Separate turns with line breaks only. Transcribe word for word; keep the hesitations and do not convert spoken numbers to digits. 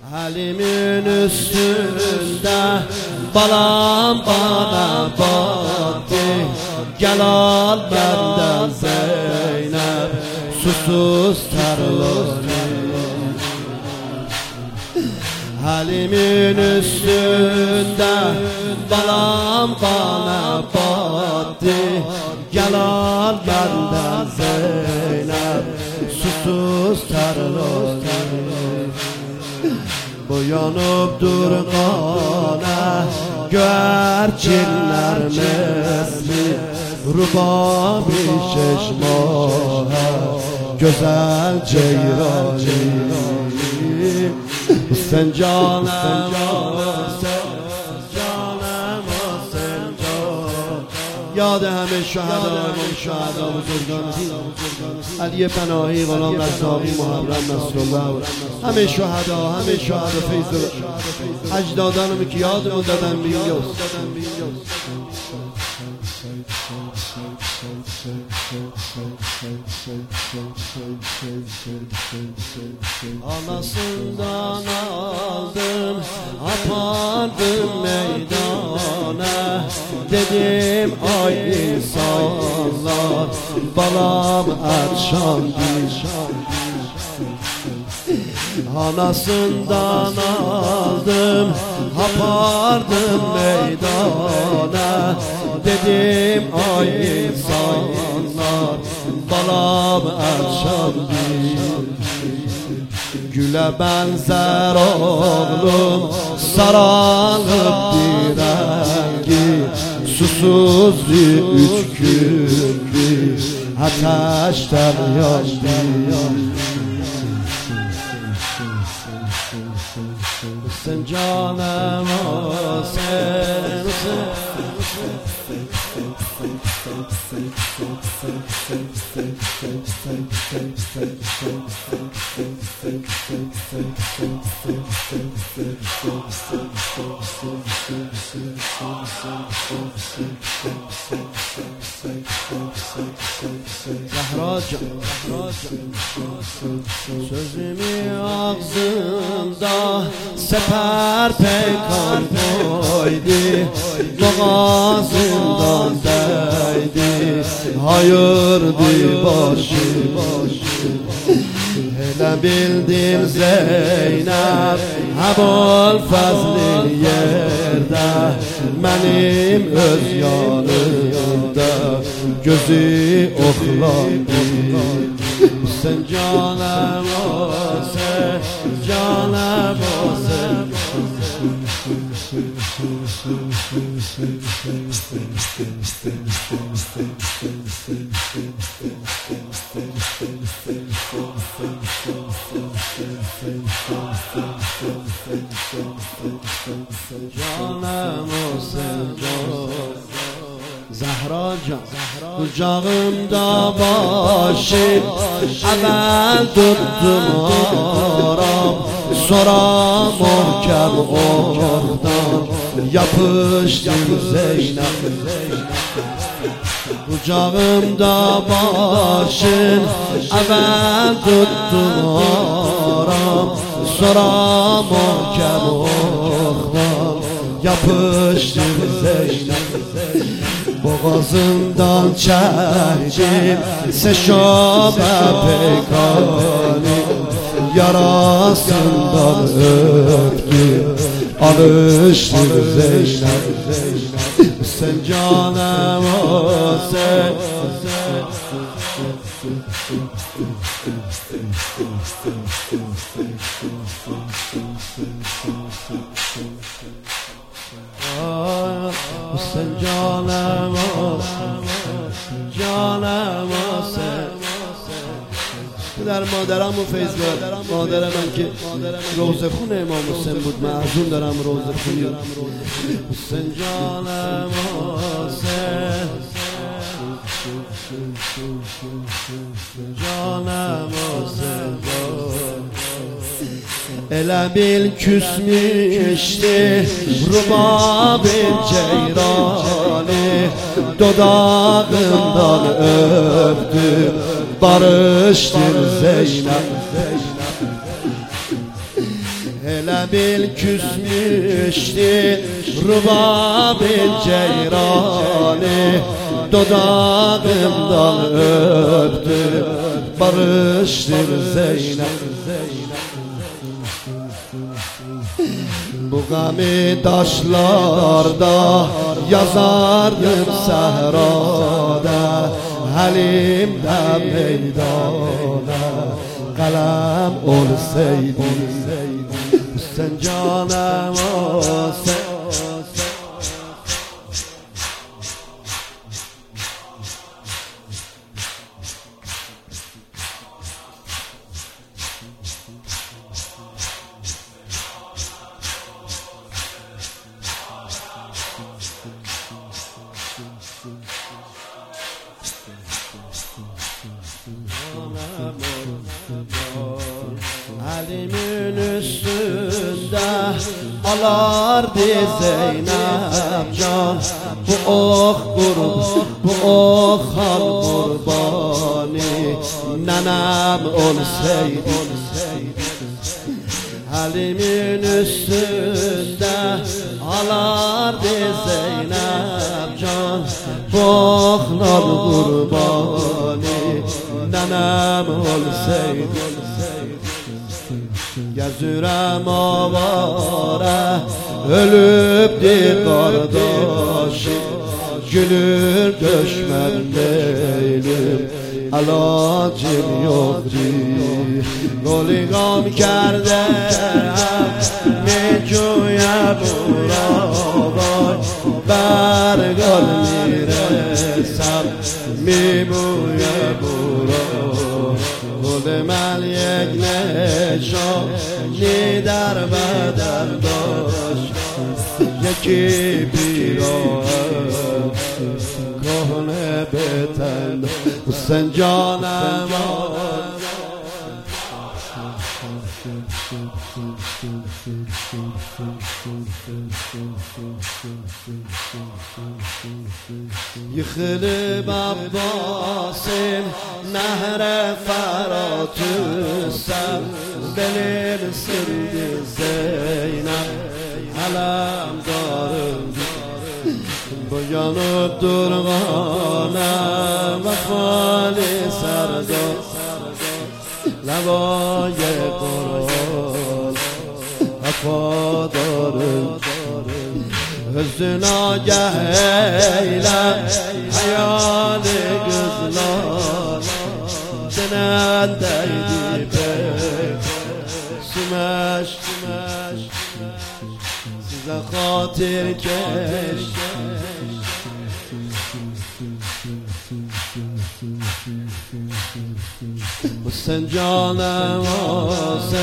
Halimin üstünde balam bana battı. Gel al benden Zeynep susuz terloni. Halimin üstünde balam bana battı. Gel al benden Zeynep susuz terloni. Boyanıp durgana güvercinler mesli Rubabi şeşmaha güzel ceyrani. Sen canım sen canım sen can یاد همه شهدا و شهدا بزرگان علی پناهی غلام رزاقی محرم نصرالله همه شهدا همه شهدا فیض اجدادانم که یادمون دادن بیوز Anasından aldım apardım meydana. Dedim ay insanlar balam erşandı. Anasından aldım apardım meydana. Dedim ay insanlar balam erşandı. Güle benzer oğlum sarılıp direngi. Susuzdu üç gündü ateşten yandı. Sen canım o sensin. Zahracan sözümü ağzımda seper peykan koydu. Boğazımdan değdi hayırdı başı. Hele bildim Zeynep Ebul Fazl'in yerde, benim öz yanımda gözü oklandı. Sen canım o sen canım o sen. Canım o sen Zahracan kucağımda başım evvel tuttum aram. Sonra muhkem oradan yapıştım Zeynep. Kucağımda başın evvel tuttum aram. Sonra muhkem oradan yapıştım Zeynep. Boğazından çektim seşobe peykani. Yarasından öptüm alıştım Zeynep. Sen canım o sen. Sen canım o canım o sen. در مادرم و فیض بود مادر من که روزه خون امام حسین بود. من از اون دارم روزه خونی. حسین جانم حسین جانم حسین ele bil küsmüştü Rubabim ceyrani. Dodağından öptüm barıştır Zeynep. Hele bil küsmüştü rubab ceyrani, dudağımdan öptü barıştır Zeynep. Bu gami taşlarda yazardım sehrada, halimde meydana kalem olsaydı. Sen canım olsa Halimin üstünde alardı Zeynep can, bu oh kurban, bu oh hal kurbani, nenem olsaydı. Halimin üstünde alardı Zeynep can, bu oh hal kurbani, nenem olsaydı. Gezürem avara ölüptü kardeşim, gülür düşmen değilim, alacım yoktu. Goligam kerdem mecuya buravar, bergal miresem mibuya buravar. Gulmel یک نشان در بدن داشت، یکی پیراهن کهنه به تن. حسین جانم یخلب عباسین نهر فراتوسم، بلین سرد زینب علم دارم. باyanıp durganım vefali serdar، لبای قرآن وفادارم. حزن آگه ایلم حیال گزلان، دنن دیدی به سمش سیزه خاطر کش. حسین جانم حسین